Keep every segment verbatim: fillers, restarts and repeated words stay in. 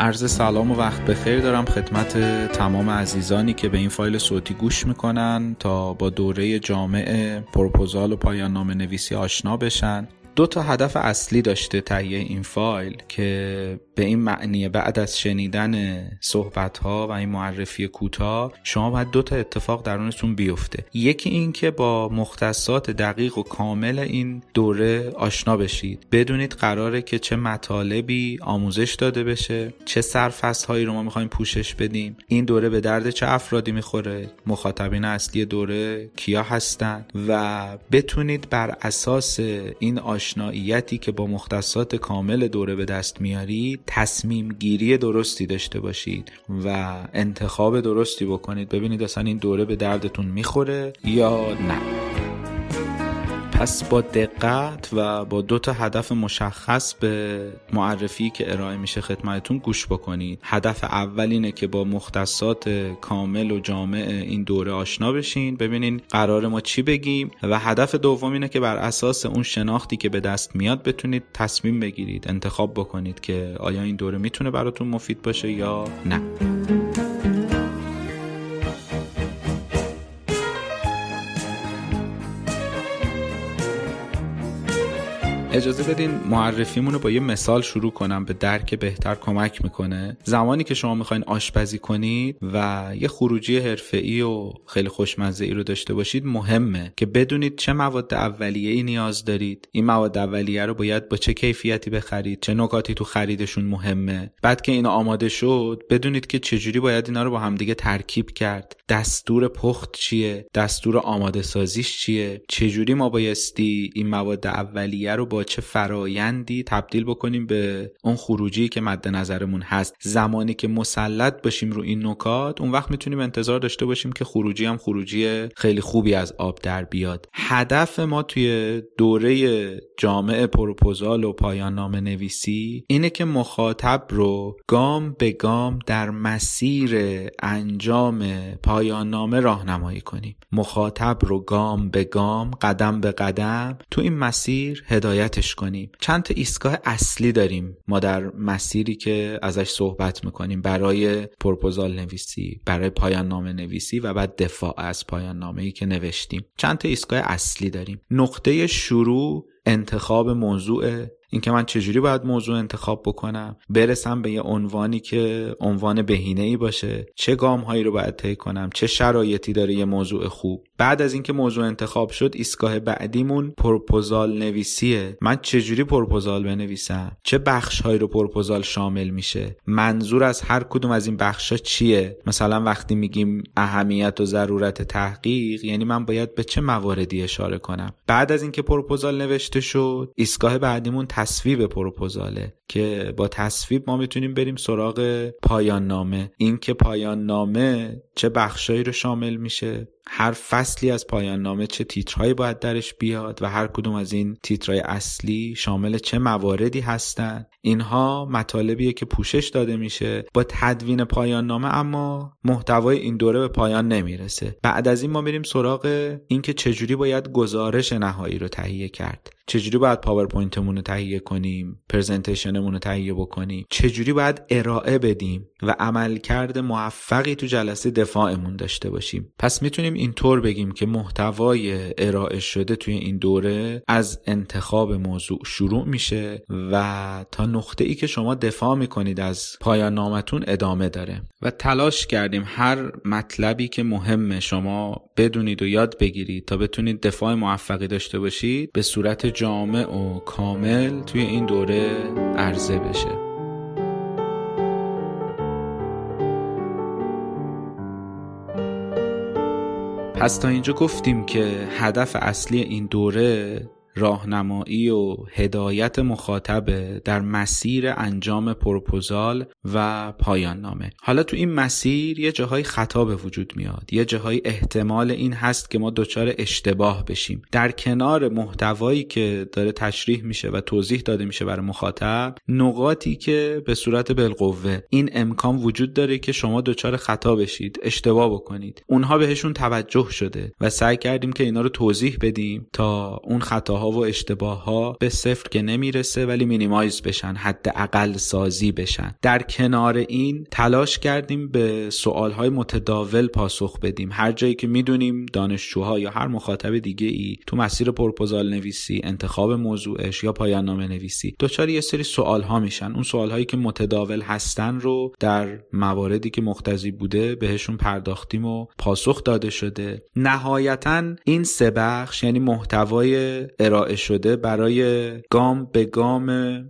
عرض سلام و وقت بخیر دارم خدمت تمام عزیزانی که به این فایل صوتی گوش میکنن تا با دوره جامع پروپوزال و پایان نامه نویسی آشنا بشن. دو تا هدف اصلی داشته تهیه این فایل که به این معنی بعد از شنیدن صحبت‌ها و این معرفی کوتاه شما باید دو تا اتفاق درونتون بیفته. یکی این که با مختصات دقیق و کامل این دوره آشنا بشید، بدونید قراره که چه مطالبی آموزش داده بشه، چه سرفصل‌هایی رو ما می‌خوایم پوشش بدیم، این دوره به درد چه افرادی می‌خوره، مخاطبین اصلی دوره کیا هستن و بتونید بر اساس این آشناییتی که با مختصات کامل دوره به دست میارید تصمیم گیری درستی داشته باشید و انتخاب درستی بکنید، ببینید اصلا این دوره به دردتون میخوره یا نه. پس با دقت و با دو تا هدف مشخص به معرفی که ارائه میشه خدمتتون گوش بکنید. هدف اول اینه که با مختصات کامل و جامع این دوره آشنا بشین، ببینین قرار ما چی بگیم، و هدف دوم اینه که بر اساس اون شناختی که به دست میاد بتونید تصمیم بگیرید، انتخاب بکنید که آیا این دوره میتونه براتون مفید باشه یا نه. اجازه بدین معرفیمون رو با یه مثال شروع کنم، به درک بهتر کمک میکنه. زمانی که شما میخواین آشپزی کنید و یه خروجی حرفه‌ای و خیلی خوشمزه‌ای رو داشته باشید، مهمه که بدونید چه مواد اولیه‌ای نیاز دارید. این مواد اولیه رو باید با چه کیفیتی بخرید، چه نکاتی تو خریدشون مهمه. بعد که اینا آماده شد، بدونید که چجوری باید اینا رو با همدیگه ترکیب کرد. دستور پخت چیه؟ دستور آماده سازیش چیه؟ چجوری ما بایستی این مواد اولیه رو با چه فرایندی تبدیل بکنیم به اون خروجی که مد نظرمون هست. زمانی که مسلط باشیم رو این نکات، اون وقت میتونیم انتظار داشته باشیم که خروجی هم خروجی خیلی خوبی از آب در بیاد. هدف ما توی دوره جامع پروپوزال و پایان نامه نویسی اینه که مخاطب رو گام به گام در مسیر انجام پایان نامه راهنمایی کنیم. مخاطب رو گام به گام، قدم به قدم تو این مسیر هدایت کنیم. چند تا ایستگاه اصلی داریم ما در مسیری که ازش صحبت میکنیم برای پروپوزال نویسی، برای پایان نامه نویسی و بعد دفاع از پایان نامه‌ای که نوشتیم. چند تا ایستگاه اصلی داریم. نقطه شروع انتخاب موضوع، این که من چجوری باید موضوع انتخاب بکنم، برسم به یه عنوانی که عنوان بهینه‌ای باشه، چه گام‌هایی رو باید طی کنم، چه شرایطی داره یه موضوع خوب. بعد از اینکه موضوع انتخاب شد، ایستگاه بعدیمون پروپوزال نویسیه. من چجوری پروپوزال بنویسم، چه بخش‌هایی رو پروپوزال شامل میشه، منظور از هر کدوم از این بخش‌ها چیه. مثلا وقتی میگیم اهمیت و ضرورت تحقیق، یعنی من باید به چه مواردی اشاره کنم. بعد از اینکه پروپوزال نوشته شد، ایستگاه بعدیمون تصویب پروپوزاله که با تصویب ما میتونیم بریم سراغ پایان نامه. این که پایان نامه چه بخشایی رو شامل میشه، هر فصلی از پایان نامه چه تیترهایی باید درش بیاد و هر کدوم از این تیترهای اصلی شامل چه مواردی هستن. اینها مطالبیه که پوشش داده میشه با تدوین پایان نامه، اما محتوای این دوره به پایان نمیرسه. بعد از این ما میریم سراغ این که چجوری باید گزارش نهایی رو تهیه کرد، چجوری باید پاورپوینتمون رو تهیه کنیم، پرزنتیشنمون رو تهیه بکنیم، چجوری باید ارائه بدیم و عملکرد موفقی تو جلسه دفاعمون داشته باشیم. پس میتونیم اینطور بگیم که محتوای ارائه شده توی این دوره از انتخاب موضوع شروع میشه و تا نقطه‌ای که شما دفاع میکنید از پایان نامتون ادامه داره. و تلاش کردیم هر مطلبی که مهمه شما بدونید و یاد بگیرید تا بتونید دفاع موفقی داشته باشید به صورت جامع و کامل توی این دوره عرضه بشه. پس تا اینجا گفتیم که هدف اصلی این دوره راهنمایی و هدایت مخاطب در مسیر انجام پروپوزال و پایان نامه. حالا تو این مسیر یه جاهای خطا به وجود میاد، یه جاهای احتمال این هست که ما دچار اشتباه بشیم. در کنار محتوایی که داره تشریح میشه و توضیح داده میشه برای مخاطب، نقاطی که به صورت بالقوه این امکان وجود داره که شما دچار خطا بشید، اشتباه بکنید، اونها بهشون توجه شده و سعی کردیم که اینا رو توضیح بدیم تا اون خطاها خطاها و اشتباهها به صفر که نمیرسه ولی مینیمایز بشن، حداقل سازی بشن. در کنار این تلاش کردیم به سوالهای متداول پاسخ بدیم. هر جایی که میدونیم دانشجوها یا هر مخاطب دیگه ای تو مسیر پروپوزال نویسی، انتخاب موضوعش یا پایان نامه نویسی دچار یه سری سوالها میشن، اون سوالهایی که متداول هستن رو در مواردی که مقتضی بوده بهشون پرداختیم و پاسخ داده شده. نهایتاً این سه بخش یعنی محتوای ارائه شده برای گام به گام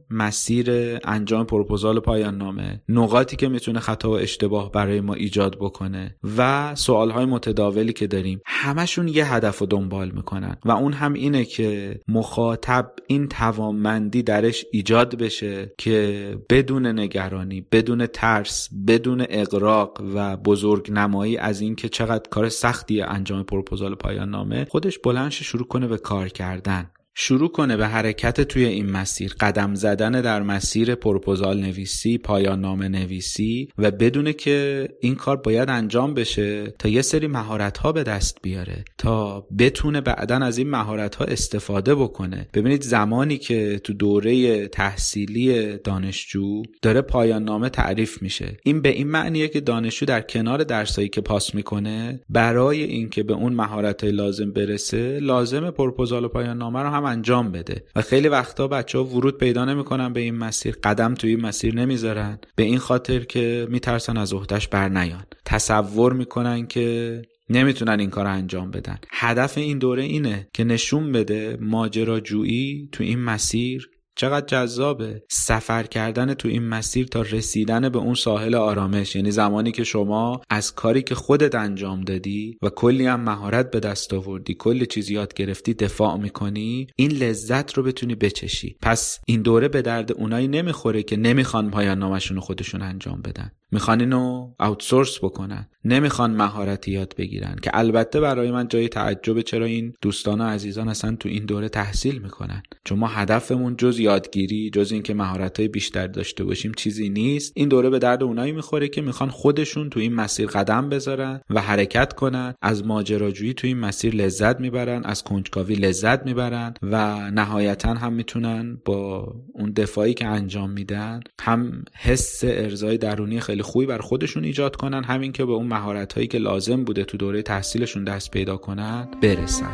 مسیر انجام پروپوزال و پایان نامه، نقاطی که میتونه خطا و اشتباه برای ما ایجاد بکنه و سوالهای متداولی که داریم، همشون یه هدف رو دنبال میکنن و اون هم اینه که مخاطب این توانمندی درش ایجاد بشه که بدون نگرانی، بدون ترس، بدون اغراق و بزرگ نمایی از این که چقدر کار سختیه انجام پروپوزال پایان نامه، خودش بلندش شروع کنه به کار کردن، شروع کنه به حرکت توی این مسیر، قدم زدن در مسیر پروپوزال نویسی، پایان نامه نویسی و بدونه که این کار باید انجام بشه تا یه سری مهارت‌ها به دست بیاره، تا بتونه بعداً از این مهارت‌ها استفاده بکنه. ببینید زمانی که تو دوره تحصیلی دانشجو داره پایان نامه تعریف میشه، این به این معنیه که دانشجو در کنار درسایی که پاس میکنه برای اینکه به اون مهارت‌های لازم برسه، لازم پروپوزال و پایان نامه رو هم انجام بده و خیلی وقتا بچه‌ها ورود پیدا نمی‌کنن به این مسیر، قدم توی این مسیر نمیذارن به این خاطر که میترسن از عهده‌اش بر نیان، تصور میکنن که نمیتونن این کار رو انجام بدن. هدف این دوره اینه که نشون بده ماجراجویی تو این مسیر چقدر جذابه، سفر کردن تو این مسیر تا رسیدن به اون ساحل آرامش، یعنی زمانی که شما از کاری که خودت انجام دادی و کلی هم مهارت به دست آوردی، کلی چیز یاد گرفتی دفاع میکنی، این لذت رو بتونی بچشی. پس این دوره به درد اونایی نمیخوره که نمیخوان پایان نامشون رو خودشون انجام بدن، میخوان اینو آوتسورس بکنن، نمیخوان مهارتی یاد بگیرن، که البته برای من جای تعجب چرا این دوستان و عزیزان اصلا تو این دوره تحصیل میکنن، چون ما هدفمون جز یادگیری، جز این که مهارت‌های بیشتر داشته باشیم چیزی نیست. این دوره به درد اونایی میخوره که میخوان خودشون تو این مسیر قدم بذارن و حرکت کنن، از ماجراجویی تو این مسیر لذت میبرن، از کنجکاوی لذت میبرن و نهایتاً هم میتونن با اون دفاعی که انجام میدن هم حس ارضای درونی خیلی خوبی بر خودشون ایجاد کنن، همین که به اون مهارت‌هایی که لازم بوده تو دوره تحصیلشون دست پیدا کنن برسن.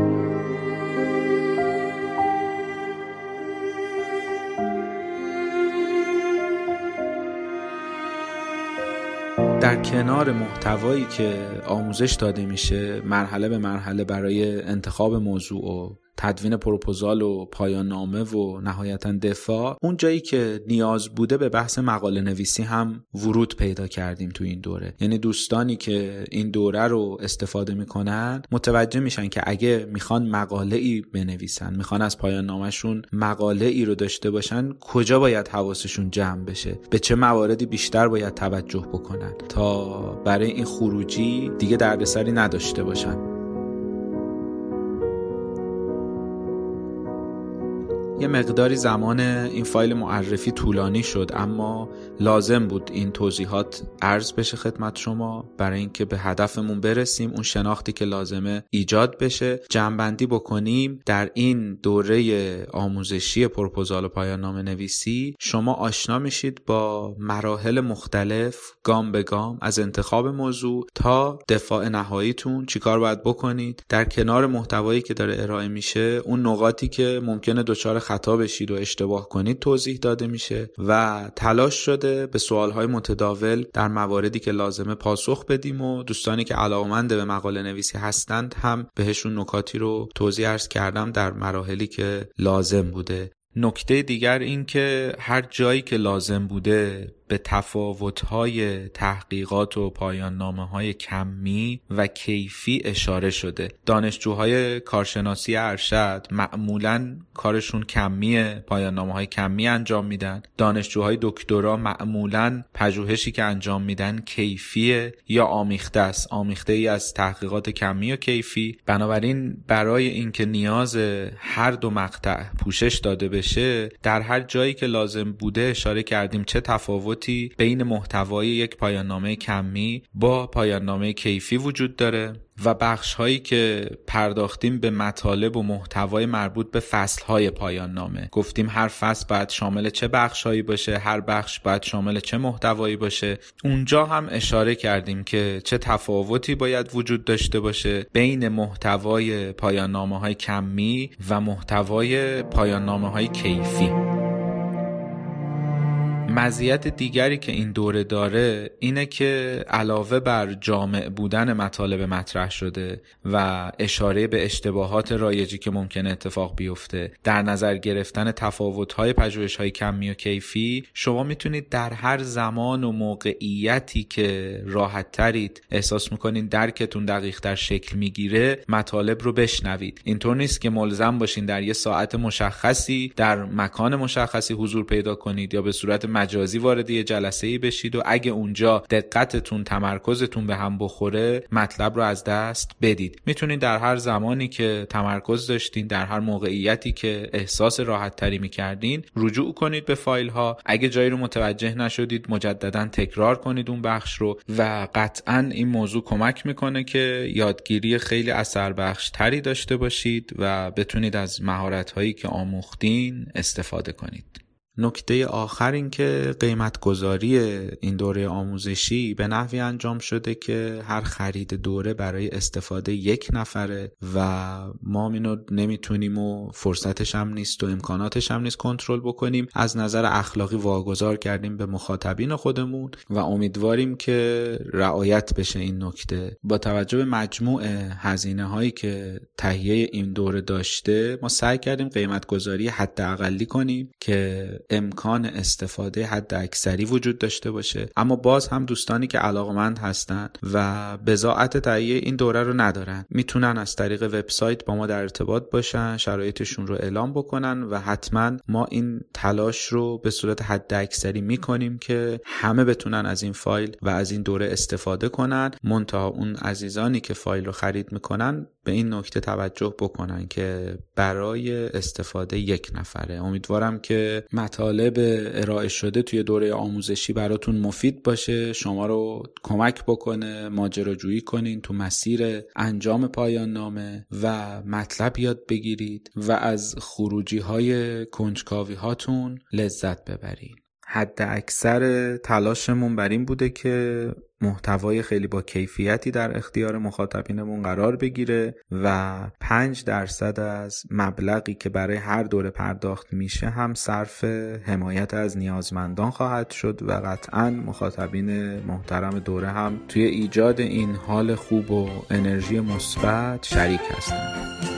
در کنار محتوایی که آموزش داده میشه مرحله به مرحله برای انتخاب موضوع و تدوین پروپوزال و پایان نامه و نهایتا دفاع، اون جایی که نیاز بوده به بحث مقاله نویسی هم ورود پیدا کردیم تو این دوره. یعنی دوستانی که این دوره رو استفاده میکنن متوجه میشن که اگه میخوان مقاله ای بنویسن، میخوان از پایان نامه‌شون مقاله ای رو داشته باشن، کجا باید حواسشون جمع بشه، به چه مواردی بیشتر باید توجه بکنن تا برای این خروجی دیگه دردسری نداشته باشن. یه مقداری زمان این فایل معرفی طولانی شد، اما لازم بود این توضیحات عرض بشه خدمت شما برای اینکه به هدفمون برسیم، اون شناختی که لازمه ایجاد بشه. جمع‌بندی بکنیم، در این دوره آموزشی پروپوزال و پایان نامه نویسی شما آشنا میشید با مراحل مختلف گام به گام، از انتخاب موضوع تا دفاع نهاییتون چیکار باید بکنید. در کنار محتوایی که داره ارائه میشه، اون نقاطی که ممکنه دچار خطا بشید و اشتباه کنید توضیح داده میشه و تلاش شده به سوالهای متداول در مواردی که لازمه پاسخ بدیم و دوستانی که علاقه‌مند به مقاله نویسی هستند هم بهشون نکاتی رو توضیح عرض کردم در مراحلی که لازم بوده. نکته دیگر این که هر جایی که لازم بوده به تفاوت‌های تحقیقات و پایان نامه‌های کمی و کیفی اشاره شده. دانشجوهای کارشناسی ارشد معمولاً کارشون کمیه، پایان نامه‌های کمی انجام میدن. دانشجوهای دکترا معمولاً پژوهشی که انجام میدن کیفیه یا آمیخته است، آمیخته‌ای از تحقیقات کمی و کیفی. بنابراین برای اینکه نیاز هر دو مقطع پوشش داده بشه، در هر جایی که لازم بوده اشاره کردیم چه تفاوت تفاوتی بین محتوای یک پایان‌نامه کمی با پایان‌نامه کیفی وجود داره و بخش هایی که پرداختیم به مطالب و محتوای مربوط به فصل های پایان نامه. گفتیم هر فصل باید شامل چه بخش هایی باشه، هر بخش باید شامل چه محتوایی باشه. اونجا هم اشاره کردیم که چه تفاوتی باید وجود داشته باشه بین محتوای پایان نامه های کمی و محتوای پایان نامه های کیفی. مزیت دیگری که این دوره داره اینه که علاوه بر جامع بودن مطالب مطرح شده و اشاره به اشتباهات رایجی که ممکنه اتفاق بیفته، در نظر گرفتن تفاوت‌های پژوهش‌های کمی و کیفی، شما میتونید در هر زمان و موقعیتی که راحت ترید احساس میکنین درکتون دقیق‌تر شکل میگیره مطالب رو بشنوید. اینطور نیست که ملزم باشین در یه ساعت مشخصی در مکان مشخصی حضور پیدا کنید یا به صورت مجازی وارد یه جلسه‌ای بشید و اگه اونجا دقتتون تمرکزتون به هم بخوره مطلب رو از دست بدید. میتونید در هر زمانی که تمرکز داشتین، در هر موقعیتی که احساس راحت تری میکردین رجوع کنید به فایل ها. اگه جایی رو متوجه نشدید مجددا تکرار کنید اون بخش رو و قطعاً این موضوع کمک میکنه که یادگیری خیلی اثر بخش تری داشته باشید و بتونید از مهارت هایی که آموختین استفاده کنید. نکته آخر این که قیمت گذاری این دوره آموزشی به نحوی انجام شده که هر خرید دوره برای استفاده یک نفره و ما اینو نمیتونیم و فرصتش هم نیست و امکاناتش هم نیست کنترل بکنیم. از نظر اخلاقی واگذار کردیم به مخاطبین خودمون و امیدواریم که رعایت بشه این نکته. با توجه به مجموع هزینه هایی که تهیه این دوره داشته ما سعی کردیم قیمت گذاری حداقلی کنیم که امکان استفاده حد اکثری وجود داشته باشه، اما باز هم دوستانی که علاقمند هستن و بضاعت تهیه این دوره رو ندارن میتونن از طریق وبسایت با ما در ارتباط باشن، شرایطشون رو اعلام بکنن و حتما ما این تلاش رو به صورت حد اکثری میکنیم که همه بتونن از این فایل و از این دوره استفاده کنن. منتها اون عزیزانی که فایل رو خرید میکنن به این نکته توجه بکنن که برای استفاده یک نفره. امیدوارم که مطالب ارائه شده توی دوره آموزشی براتون مفید باشه، شما رو کمک بکنه ماجراجویی کنین تو مسیر انجام پایان نامه و مطلب یاد بگیرید و از خروجی های کنجکاوی هاتون لذت ببرید. حد اکثر تلاشمون بر این بوده که محتوای خیلی با کیفیتی در اختیار مخاطبینمون قرار بگیره و پنج درصد از مبلغی که برای هر دوره پرداخت میشه هم صرف حمایت از نیازمندان خواهد شد و قطعاً مخاطبین محترم دوره هم توی ایجاد این حال خوب و انرژی مثبت شریک هستند.